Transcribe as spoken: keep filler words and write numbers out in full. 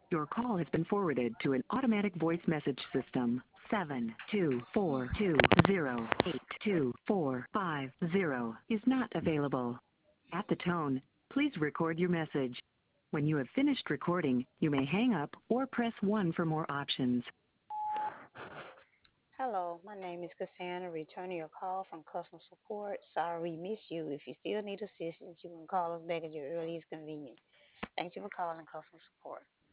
Your call has been forwarded to an automatic voice message system. Seven two four two zero eight two four five zero is not available. At the tone, please record your message. When you have finished recording, you may hang up or press one for more options. Hello, my name is Cassandra, returning your call from customer support. Sorry we missed you. If you still need assistance, you can call us back at your earliest convenience. Thank you for calling customer support.